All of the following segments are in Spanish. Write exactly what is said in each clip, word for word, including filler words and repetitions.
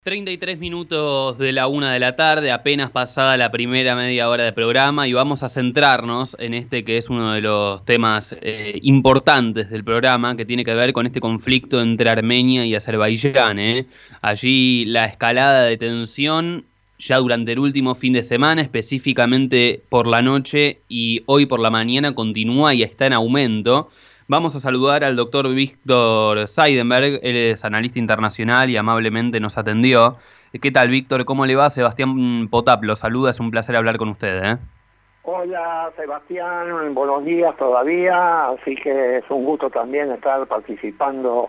treinta y tres minutos de la una de la tarde, apenas pasada la primera media hora de programa, y vamos a centrarnos en este que es uno de los temas eh, importantes del programa, que tiene que ver con este conflicto entre Armenia y Azerbaiyán. ¿eh? Allí la escalada de tensión ya durante el último fin de semana, específicamente por la noche y hoy por la mañana, continúa y está en aumento. Vamos a saludar al doctor Víctor Seidenberg, él es analista internacional y amablemente nos atendió. ¿Qué tal, Víctor? ¿Cómo le va? Sebastián Potap lo saluda, es un placer hablar con usted. ¿eh? Hola, Sebastián, buenos días todavía, así que es un gusto también estar participando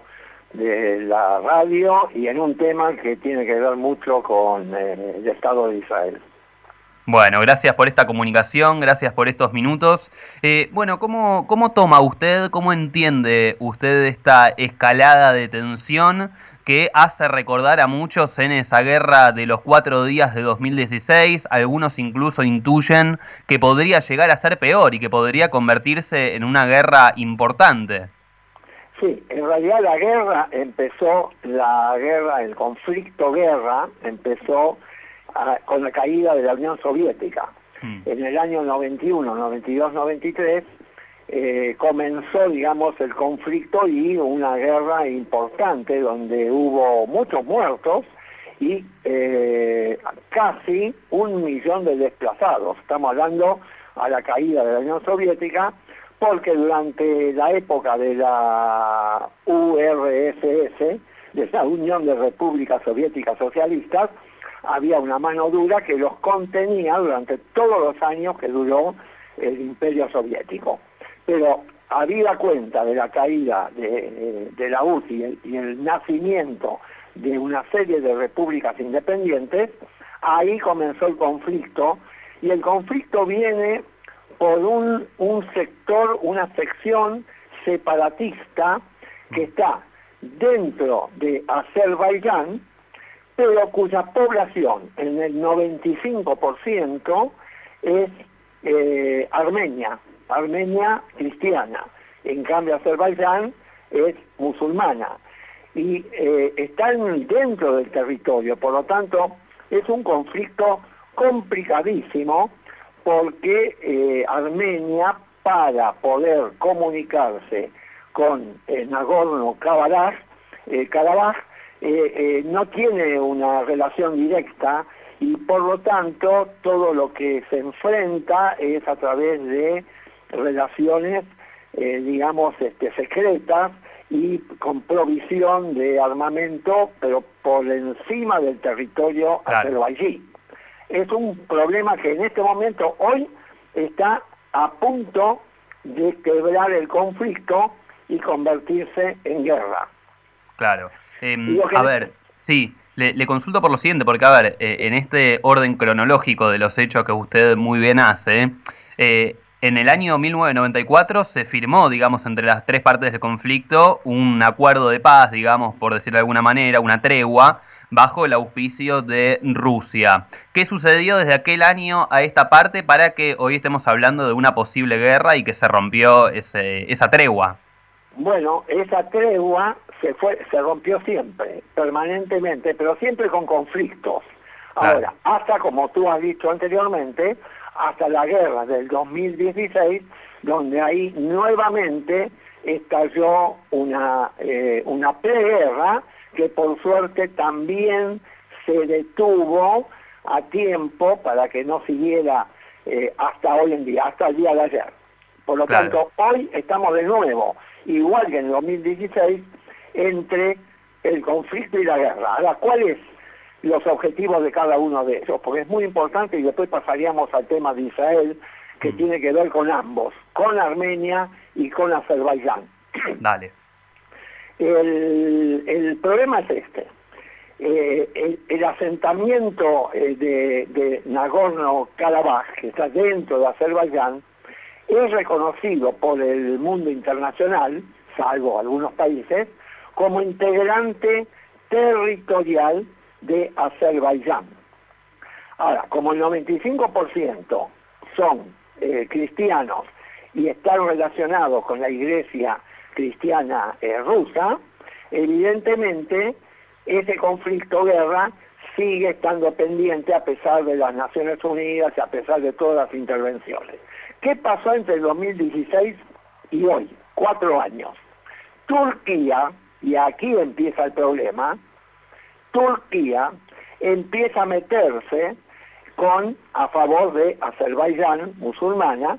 de la radio y en un tema que tiene que ver mucho con eh, el Estado de Israel. Bueno, gracias por esta comunicación, gracias por estos minutos. Eh, bueno, ¿cómo, ¿cómo toma usted, cómo entiende usted esta escalada de tensión que hace recordar a muchos en esa guerra de los cuatro días de dos mil dieciséis? Algunos incluso intuyen que podría llegar a ser peor y que podría convertirse en una guerra importante. Sí, en realidad la guerra empezó, la guerra, el conflicto guerra empezó con la caída de la Unión Soviética. Mm. En el año noventa y uno, noventa y dos, noventa y tres eh, comenzó, digamos, el conflicto y una guerra importante donde hubo muchos muertos y eh, casi un millón de desplazados. Estamos hablando a la caída de la Unión Soviética, porque durante la época de la U R S S, de la Unión de Repúblicas Soviéticas Socialistas, había una mano dura que los contenía durante todos los años que duró el Imperio Soviético. Pero habida cuenta de la caída de, de la U R S S y el, y el nacimiento de una serie de repúblicas independientes, ahí comenzó el conflicto, y el conflicto viene por un, un sector, una sección separatista que está dentro de Azerbaiyán, pero cuya población en el noventa y cinco por ciento es eh, armenia, armenia cristiana. En cambio, Azerbaiyán es musulmana y eh, están dentro del territorio, por lo tanto es un conflicto complicadísimo, porque eh, Armenia, para poder comunicarse con eh, Nagorno-Karabaj, eh, Karabaj, eh, eh, no tiene una relación directa y por lo tanto todo lo que se enfrenta es a través de relaciones, eh, digamos, este, secretas y con provisión de armamento, pero por encima del territorio Claro. azerbaiyí. Es un problema que en este momento, hoy, está a punto de quebrar el conflicto y convertirse en guerra. Claro. Eh, que... A ver, sí, le, le consulto por lo siguiente, porque, a ver, eh, en este orden cronológico de los hechos que usted muy bien hace, eh, en el año mil novecientos noventa y cuatro se firmó, digamos, entre las tres partes del conflicto, un acuerdo de paz, digamos, por decirlo de alguna manera, una tregua, bajo el auspicio de Rusia. ¿Qué sucedió desde aquel año a esta parte para que hoy estemos hablando de una posible guerra y que se rompió ese, esa tregua? Bueno, esa tregua se fue, se rompió siempre, permanentemente, pero siempre con conflictos. Ahora, claro. Hasta, como tú has dicho anteriormente, hasta la guerra del dos mil dieciséis, donde ahí nuevamente estalló una, eh, una preguerra que por suerte también se detuvo a tiempo para que no siguiera eh, hasta hoy en día, hasta el día de ayer. Por lo claro. tanto, hoy estamos de nuevo, igual que en el dos mil dieciséis, entre el conflicto y la guerra. Ahora, ¿cuáles los objetivos de cada uno de ellos? Porque es muy importante, y después pasaríamos al tema de Israel, que mm. tiene que ver con ambos, con Armenia y con Azerbaiyán. Dale. El, el problema es este. Eh, el, el asentamiento eh, de, de Nagorno-Karabaj, que está dentro de Azerbaiyán, es reconocido por el mundo internacional, salvo algunos países, como integrante territorial de Azerbaiyán. Ahora, como el noventa y cinco por ciento son eh, cristianos y están relacionados con la iglesia cristiana eh, rusa, evidentemente ese conflicto guerra sigue estando pendiente a pesar de las Naciones Unidas y a pesar de todas las intervenciones. ¿Qué pasó entre el dos mil dieciséis y hoy? Cuatro años. Turquía, y aquí empieza el problema, Turquía empieza a meterse con a favor de Azerbaiyán musulmana,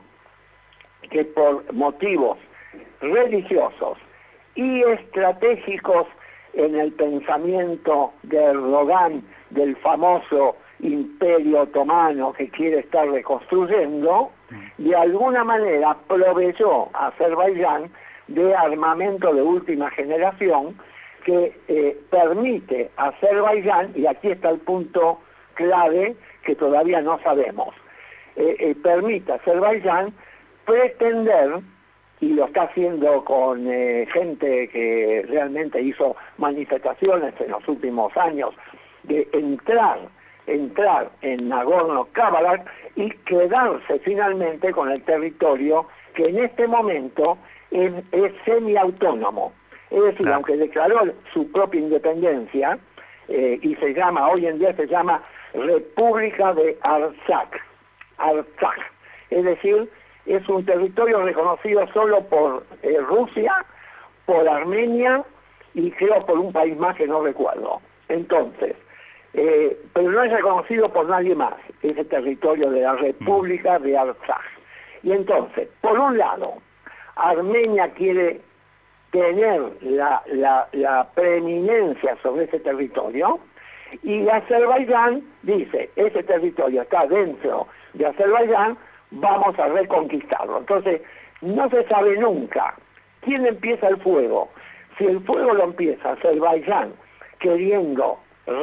que por motivos religiosos y estratégicos en el pensamiento de Erdogan, del famoso imperio otomano que quiere estar reconstruyendo, de alguna manera proveyó a Azerbaiyán de armamento de última generación que eh, permite a Azerbaiyán, y aquí está el punto clave que todavía no sabemos, eh, eh, permite a Azerbaiyán pretender, y lo está haciendo con eh, gente que realmente hizo manifestaciones en los últimos años, de entrar, entrar en Nagorno-Karabaj y quedarse finalmente con el territorio que en este momento es, es semiautónomo. Es decir, claro, aunque declaró su propia independencia, eh, y se llama, hoy en día se llama República de Artsaj, Artsaj, es decir, es un territorio reconocido solo por eh, Rusia, por Armenia y creo por un país más que no recuerdo. Entonces, eh, pero no es reconocido por nadie más, ese territorio de la República de Artsaj. Y entonces, por un lado, Armenia quiere tener la, la, la preeminencia sobre ese territorio, y Azerbaiyán dice, ese territorio está dentro de Azerbaiyán, vamos a reconquistarlo. Entonces, no se sabe nunca quién empieza el fuego. Si el fuego lo empieza Azerbaiyán queriendo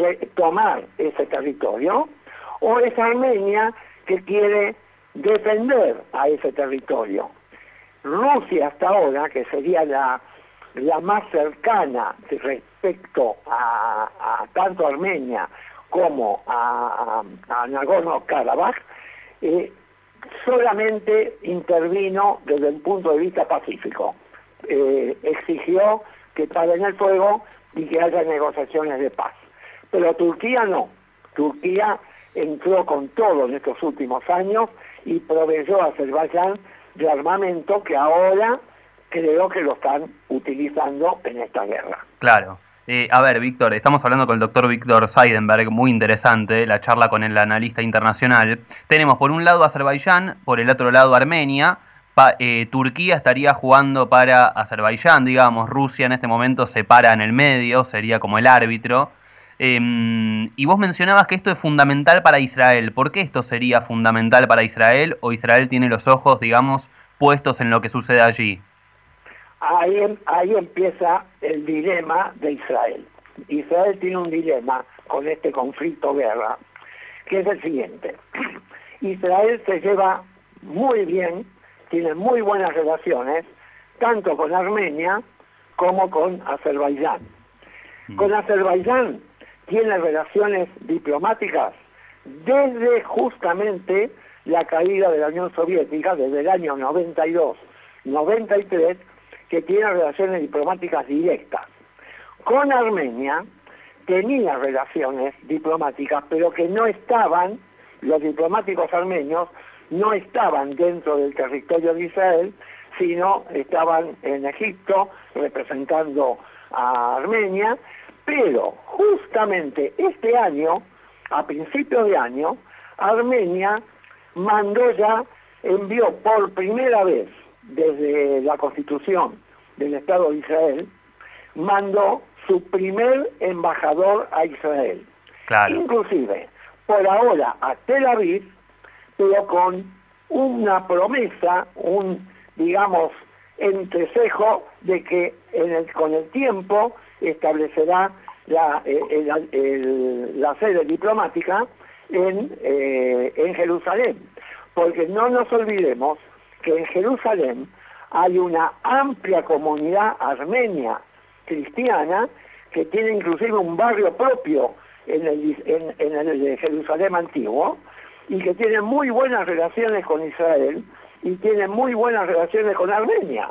tomar ese territorio, o es Armenia que quiere defender a ese territorio. Rusia hasta ahora, que sería la, la más cercana respecto a, a tanto Armenia como a, a, a Nagorno-Karabaj, eh, solamente intervino desde el punto de vista pacífico. Eh, exigió que paren el fuego y que haya negociaciones de paz. Pero Turquía no. Turquía entró con todo en estos últimos años y proveyó a Azerbaiyán de armamento que ahora creo que lo están utilizando en esta guerra. Claro. Eh, a ver, Víctor, estamos hablando con el doctor Víctor Seidenberg, muy interesante la charla con el analista internacional. Tenemos por un lado Azerbaiyán, por el otro lado Armenia. Pa, eh, Turquía estaría jugando para Azerbaiyán, digamos. Rusia en este momento se para en el medio, sería como el árbitro. Eh, y vos mencionabas que esto es fundamental para Israel. ¿Por qué esto sería fundamental para Israel, o Israel tiene los ojos, digamos, puestos en lo que sucede allí? Ahí, ahí empieza el dilema de Israel. Israel tiene un dilema con este conflicto guerra, que es el siguiente. Israel se lleva muy bien, tiene muy buenas relaciones, tanto con Armenia como con Azerbaiyán. Mm. Con Azerbaiyán tiene relaciones diplomáticas desde justamente la caída de la Unión Soviética, desde el año noventa y dos, noventa y tres, que tiene relaciones diplomáticas directas. Con Armenia tenía relaciones diplomáticas, pero que no estaban, los diplomáticos armenios no estaban dentro del territorio de Israel, sino estaban en Egipto representando a Armenia, pero justamente este año, a principios de año, Armenia mandó ya, envió por primera vez desde la Constitución del Estado de Israel, mandó su primer embajador a Israel. Claro. Inclusive, por ahora a Tel Aviv, pero con una promesa, un, digamos, entrecejo de que en el, con el tiempo establecerá la, el, el, la sede diplomática en, eh, en Jerusalén. Porque no nos olvidemos que en Jerusalén hay una amplia comunidad armenia cristiana que tiene inclusive un barrio propio en el, en, en el Jerusalén antiguo, y que tiene muy buenas relaciones con Israel y tiene muy buenas relaciones con Armenia.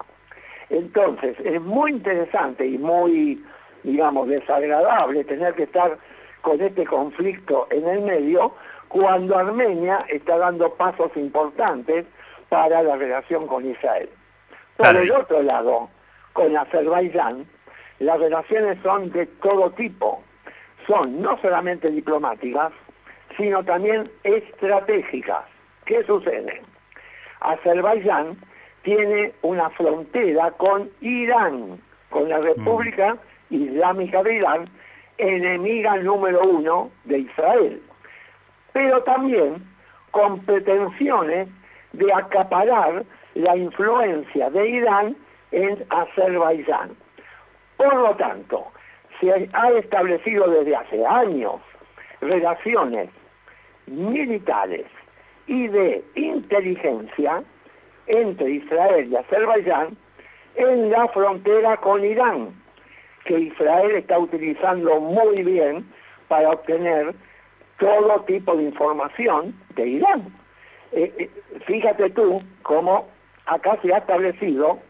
Entonces, es muy interesante y muy, digamos, desagradable tener que estar con este conflicto en el medio, cuando Armenia está dando pasos importantes para la relación con Israel. Por Claro. el otro lado, con Azerbaiyán, las relaciones son de todo tipo. Son no solamente diplomáticas, sino también estratégicas. ¿Qué sucede? Azerbaiyán tiene una frontera con Irán, con la República Islámica de Irán, enemiga número uno de Israel, pero también con pretensiones de acaparar la influencia de Irán en Azerbaiyán. Por lo tanto, se ha establecido desde hace años relaciones militares y de inteligencia entre Israel y Azerbaiyán en la frontera con Irán, que Israel está utilizando muy bien para obtener todo tipo de información de Irán. Eh, eh, fíjate tú cómo acá se ha establecido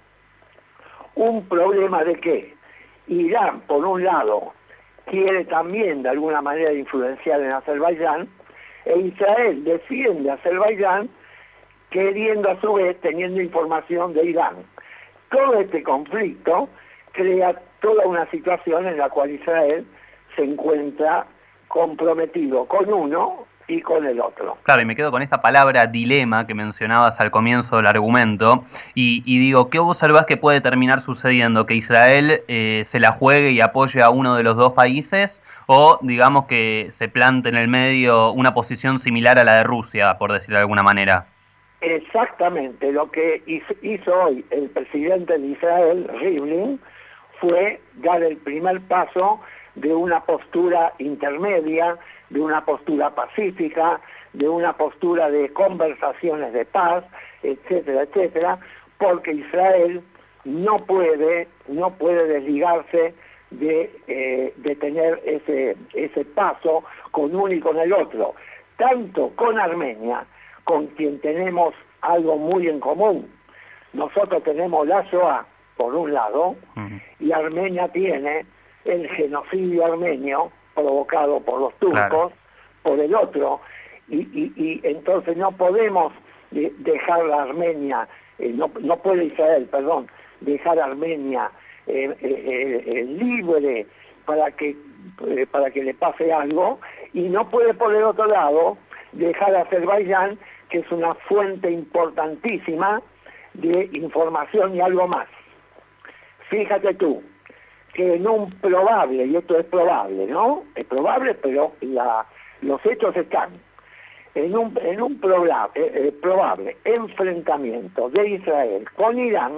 un problema de que Irán, por un lado, quiere también de alguna manera influenciar en Azerbaiyán, e Israel defiende a Azerbaiyán queriendo a su vez, teniendo información de Irán. Todo este conflicto crea toda una situación en la cual Israel se encuentra comprometido con uno y con el otro. Claro, y me quedo con esta palabra dilema que mencionabas al comienzo del argumento, y, y digo, ¿qué observás que puede terminar sucediendo? ¿Que Israel eh, se la juegue y apoye a uno de los dos países? ¿O digamos que se plante en el medio una posición similar a la de Rusia, por decirlo de alguna manera? Exactamente, lo que hizo hoy el presidente de Israel, Rivlin, fue dar el primer paso de una postura intermedia, de una postura pacífica, de una postura de conversaciones de paz, etcétera, etcétera, porque Israel no puede, no puede desligarse de, eh, de tener ese, ese paso con uno y con el otro, tanto con Armenia, con quien tenemos algo muy en común. Nosotros tenemos la Shoah, por un lado, uh-huh. y Armenia tiene el genocidio armenio provocado por los turcos, claro. por el otro, y, y, y entonces no podemos de, dejar a Armenia, eh, no, no puede Israel, perdón, dejar a Armenia eh, eh, eh, libre para que, eh, para que le pase algo, y no puede por el otro lado dejar a Azerbaiyán, que es una fuente importantísima de información y algo más. Fíjate tú, que en un probable, y esto es probable, ¿no? Es probable, pero la, los hechos están, en un, en un probable, eh, probable enfrentamiento de Israel con Irán,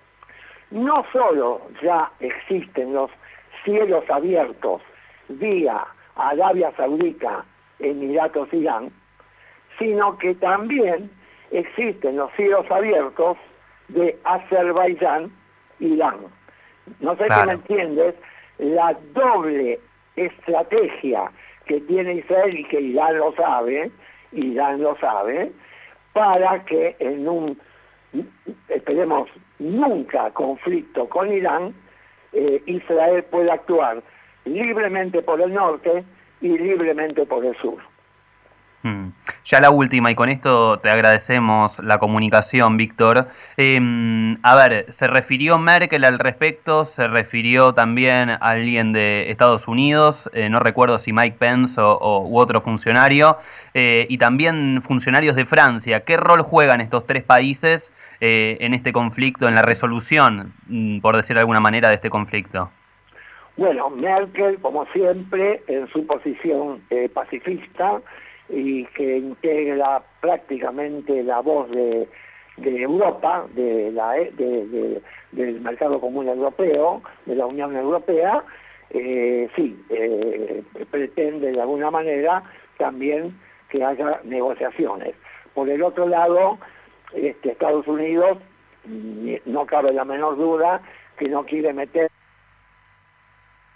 no solo ya existen los cielos abiertos vía Arabia Saudita, Emiratos, Irán, sino que también existen los cielos abiertos de Azerbaiyán, Irán. No sé claro. si me entiendes, la doble estrategia que tiene Israel y que Irán lo sabe, Irán lo sabe, para que en un, esperemos, nunca conflicto con Irán, eh, Israel pueda actuar libremente por el norte y libremente por el sur. Hmm. Ya la última, y con esto te agradecemos la comunicación, Víctor. Eh, a ver, se refirió Merkel al respecto, se refirió también a alguien de Estados Unidos, eh, no recuerdo si Mike Pence o, o u otro funcionario, eh, y también funcionarios de Francia. ¿Qué rol juegan estos tres países eh, en este conflicto, en la resolución, por decirlo de alguna manera, de este conflicto? Bueno, Merkel, como siempre, en su posición eh, pacifista, y que integra prácticamente la voz de, de Europa, de la, de, de, del mercado común europeo, de la Unión Europea, eh, sí, eh, pretende de alguna manera también que haya negociaciones. Por el otro lado, este, Estados Unidos, no cabe la menor duda, que no quiere meter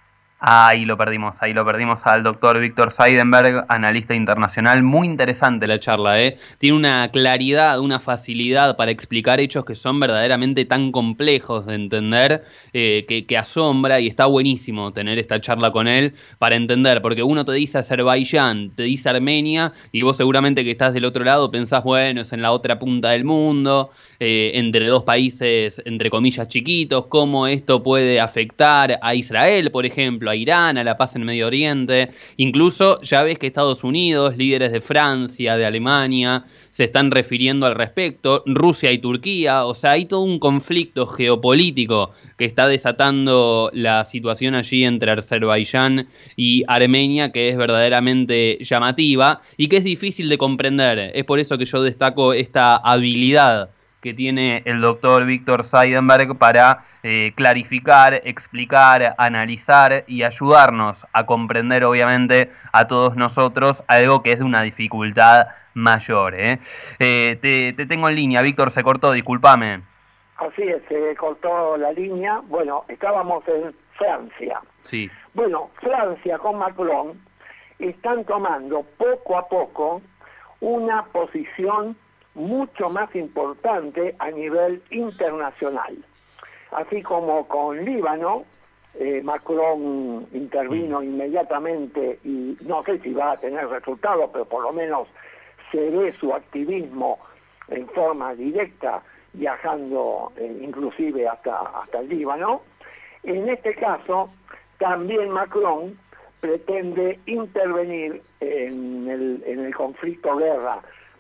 Ahí lo perdimos, ahí lo perdimos al doctor Víctor Seidenberg, analista internacional. Muy interesante la charla, ¿eh? Tiene una claridad, una facilidad para explicar hechos que son verdaderamente tan complejos de entender, eh, que, que asombra, y está buenísimo tener esta charla con él para entender, porque uno te dice Azerbaiyán, te dice Armenia, y vos seguramente que estás del otro lado pensás, bueno, es en la otra punta del mundo, eh, entre dos países, entre comillas, chiquitos, cómo esto puede afectar a Israel, por ejemplo, a Irán, a la paz en Medio Oriente. Incluso ya ves que Estados Unidos, líderes de Francia, de Alemania, se están refiriendo al respecto, Rusia y Turquía. O sea, hay todo un conflicto geopolítico que está desatando la situación allí entre Azerbaiyán y Armenia, que es verdaderamente llamativa y que es difícil de comprender. Es por eso que yo destaco esta habilidad que tiene el doctor Víctor Seidenberg para eh, clarificar, explicar, analizar y ayudarnos a comprender, obviamente, a todos nosotros algo que es de una dificultad mayor. ¿eh? Eh, te, te tengo en línea, Víctor, se cortó, discúlpame. Así es, se cortó la línea. Bueno, estábamos en Francia. Sí. Bueno, Francia con Macron están tomando poco a poco una posición mucho más importante a nivel internacional. Así como con Líbano, eh, Macron intervino inmediatamente y no sé si va a tener resultados, pero por lo menos se ve su activismo en forma directa, viajando eh, inclusive hasta, hasta el Líbano. En este caso, también Macron pretende intervenir en el, en el conflicto guerra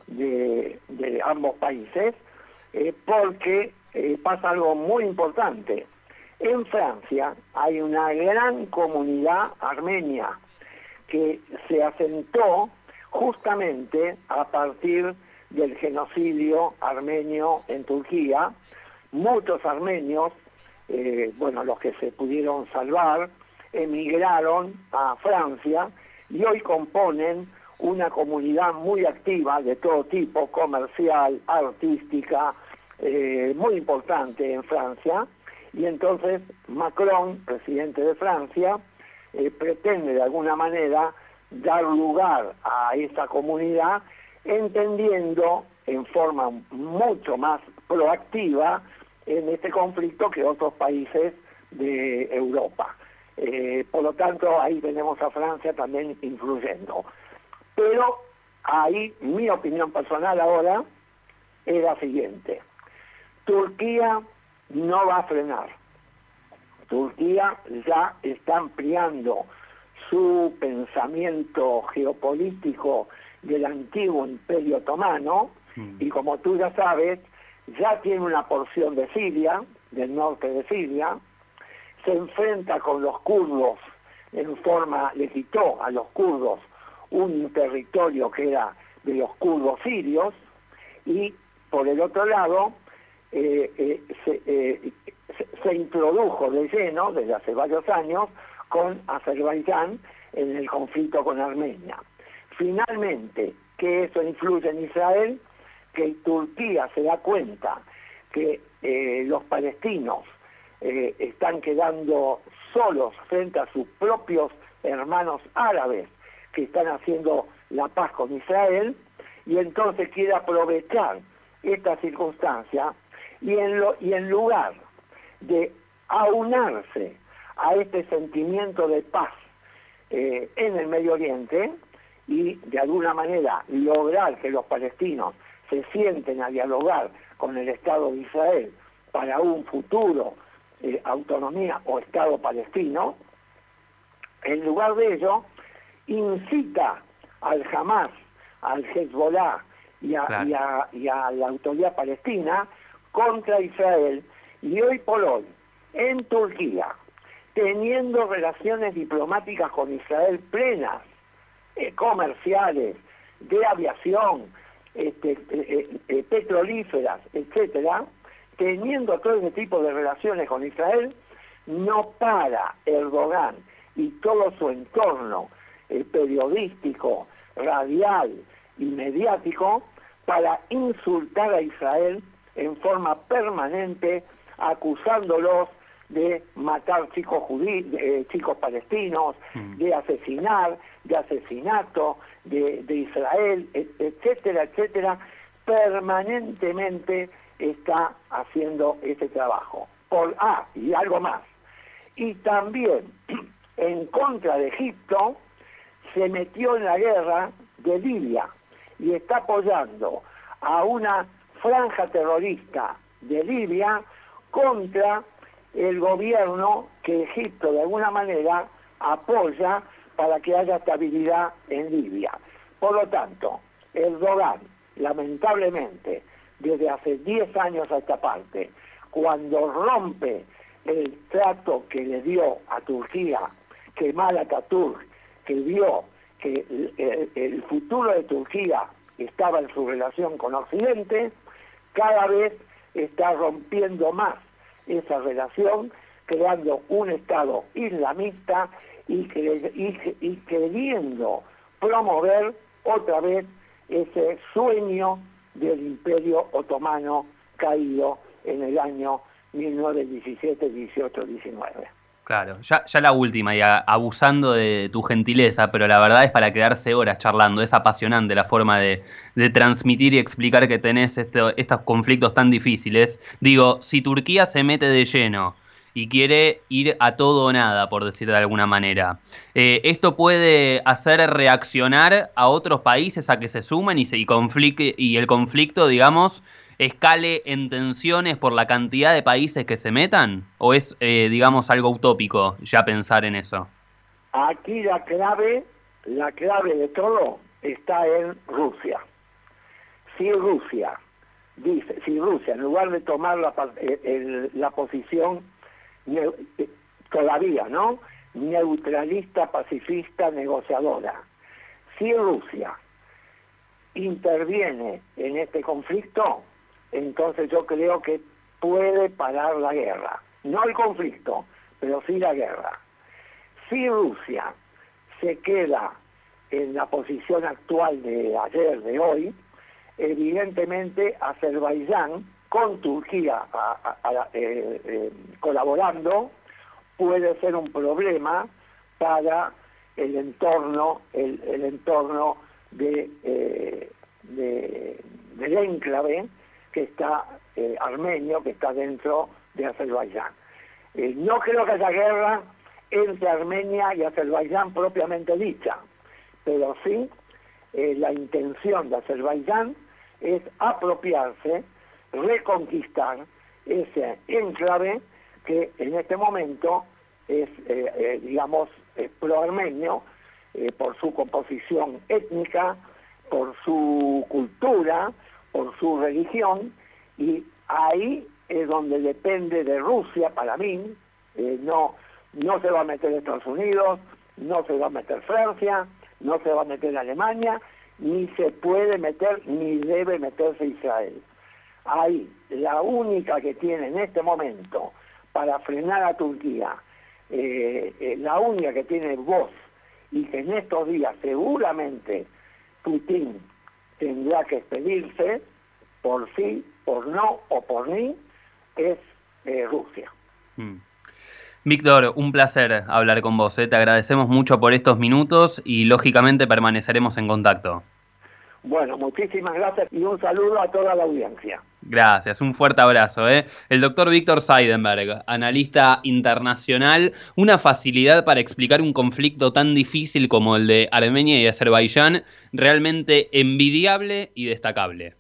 De, de ambos países, eh, porque eh, pasa algo muy importante. En Francia hay una gran comunidad armenia que se asentó justamente a partir del genocidio armenio en Turquía. Muchos armenios, eh, bueno, los que se pudieron salvar, emigraron a Francia y hoy componen una comunidad muy activa de todo tipo, comercial, artística, eh, muy importante en Francia. Y entonces Macron, presidente de Francia, eh, pretende de alguna manera dar lugar a esa comunidad, entendiendo en forma mucho más proactiva en este conflicto que otros países de Europa. Eh, por lo tanto, ahí tenemos a Francia también influyendo. Pero ahí mi opinión personal ahora es la siguiente. Turquía no va a frenar. Turquía ya está ampliando su pensamiento geopolítico del antiguo Imperio Otomano, mm. y como tú ya sabes, ya tiene una porción de Siria, del norte de Siria, se enfrenta con los kurdos en forma, le quitó a los kurdos un territorio que era de los kurdos sirios, y por el otro lado eh, eh, se, eh, se, se introdujo de lleno desde hace varios años con Azerbaiyán en el conflicto con Armenia. Finalmente, que eso influye en Israel, que Turquía se da cuenta que eh, los palestinos eh, están quedando solos frente a sus propios hermanos árabes que están haciendo la paz con Israel, y entonces quiere aprovechar esta circunstancia y en, lo, y en lugar de aunarse a este sentimiento de paz eh, en el Medio Oriente y de alguna manera lograr que los palestinos se sienten a dialogar con el Estado de Israel para un futuro eh, autonomía o Estado palestino, en lugar de ello incita al Hamas, al Hezbollah y a, claro. y, a, y a la autoridad palestina contra Israel. Y hoy por hoy, en Turquía, teniendo relaciones diplomáticas con Israel plenas, eh, comerciales, de aviación, este, eh, eh, petrolíferas, etcétera, teniendo todo ese tipo de relaciones con Israel, no para Erdogan y todo su entorno eh, periodístico, radial y mediático para insultar a Israel en forma permanente, acusándolos de matar chicos judíos, eh, chicos palestinos, mm. de asesinar, de asesinato, de, de Israel, et, etcétera, etcétera, permanentemente está haciendo ese trabajo. Por, ah, y algo más. Y también, en contra de Egipto, se metió en la guerra de Libia y está apoyando a una franja terrorista de Libia contra el gobierno que Egipto de alguna manera apoya para que haya estabilidad en Libia. Por lo tanto, Erdogan, lamentablemente, desde hace diez años a esta parte, cuando rompe el trato que le dio a Turquía, Kemal Atatürk, que vio que el, el futuro de Turquía estaba en su relación con Occidente, cada vez está rompiendo más esa relación, creando un Estado islamista y, cre y, y queriendo promover otra vez ese sueño del Imperio Otomano caído en el año mil novecientos diecisiete, dieciocho, diecinueve. Claro, ya, ya la última, y a, abusando de tu gentileza, pero la verdad es para quedarse horas charlando. Es apasionante la forma de, de transmitir y explicar que tenés este, estos conflictos tan difíciles. Digo, si Turquía se mete de lleno y quiere ir a todo o nada, por decir de alguna manera, eh, ¿esto puede hacer reaccionar a otros países a que se sumen y, se, y, conflique, y el conflicto, digamos, escale en tensiones por la cantidad de países que se metan? ¿O es, eh, digamos, algo utópico ya pensar en eso? Aquí la clave, la clave de todo está en Rusia. Si Rusia dice, si Rusia, en lugar de tomar la, el, la posición todavía, ¿no?, neutralista, pacifista, negociadora, si Rusia interviene en este conflicto, entonces yo creo que puede parar la guerra. No el conflicto, pero sí la guerra. Si Rusia se queda en la posición actual de ayer, de hoy, evidentemente Azerbaiyán, con Turquía a, a, a, eh, eh, colaborando, puede ser un problema para el entorno, el, el entorno de, eh, de, del enclave que está eh, armenio, que está dentro de Azerbaiyán. Eh, no creo que haya guerra entre Armenia y Azerbaiyán propiamente dicha, pero sí eh, la intención de Azerbaiyán es apropiarse, reconquistar ese enclave que en este momento es, eh, eh, digamos, eh, pro-armenio, eh, por su composición étnica, por su cultura, por su religión, y ahí es donde depende de Rusia, para mí. eh, no, no se va a meter Estados Unidos, no se va a meter Francia, no se va a meter Alemania, ni se puede meter, ni debe meterse Israel. Ahí, la única que tiene en este momento para frenar a Turquía, eh, eh, la única que tiene voz, y que en estos días seguramente Putin tendrá que expedirse, por sí, por no o por ni, es eh, Rusia. Mm. Víctor, un placer hablar con vos, ¿eh? Te agradecemos mucho por estos minutos y lógicamente permaneceremos en contacto. Bueno, muchísimas gracias y un saludo a toda la audiencia. Gracias, un fuerte abrazo, ¿eh? El doctor Víctor Seidenberg, analista internacional, una facilidad para explicar un conflicto tan difícil como el de Armenia y Azerbaiyán, realmente envidiable y destacable.